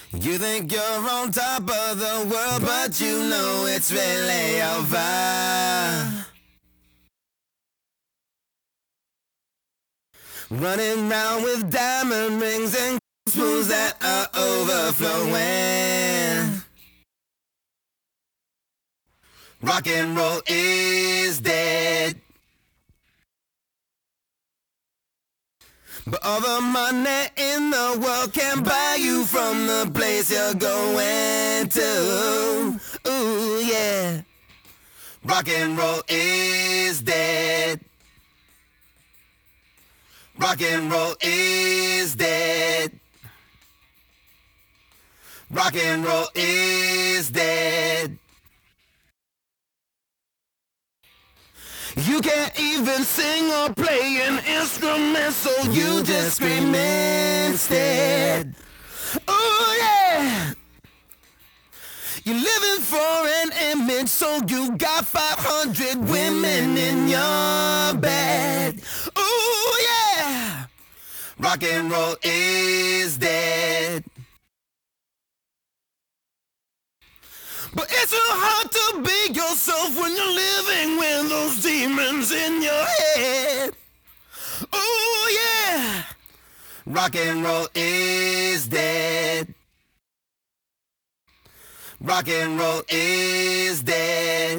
You think you're on top of the world, but you know it's really over. Running round with diamond rings and spoons that are overflowing. Rock and roll is dead. But all the money in the world can buy you from the place you're going to. Ooh, yeah. Rock and roll is dead. Rock and roll is dead. Rock and roll is dead. You can't even sing or play an instrument, so you just scream instead. Oh yeah! You're living for an image, so you got 500 women in your bed. Oh yeah! Rock and roll is dead. But it's so hard to be yourself when you're living with those demons in your head. Oh yeah! Rock and roll is dead. Rock and roll is dead.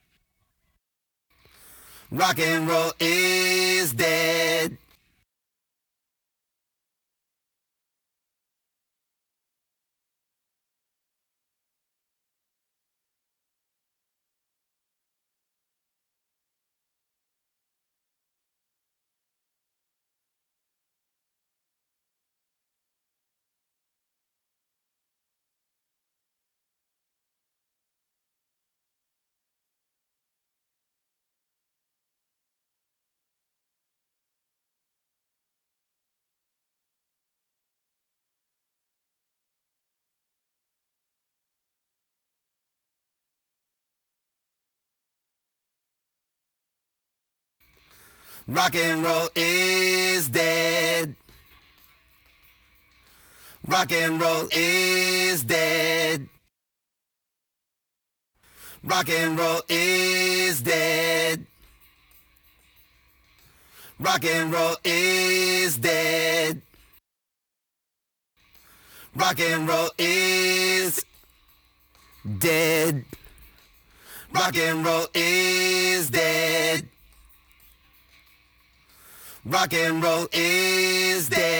Rock and roll is dead. Rock and roll is dead. Rock and roll is dead. Rock and roll is dead. Rock and roll is dead. Rock and roll is dead. Rock and roll is dead. Rock and roll is dead.